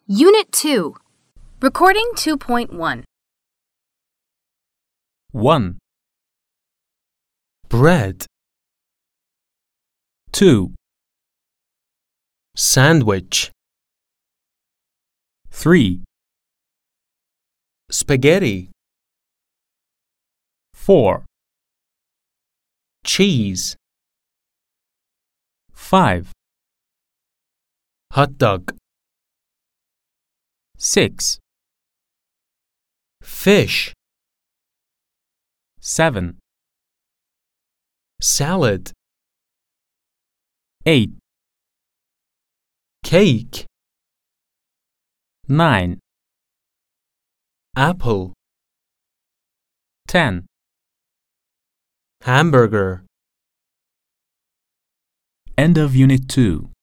Unit 2. Recording 2.1. 1, bread, 2, sandwich, 3, spaghetti, 4, cheese, 5, hot dog, 6, fish, 7, salad, 8, cake, 9, apple, 10. hamburger. End of Unit 2.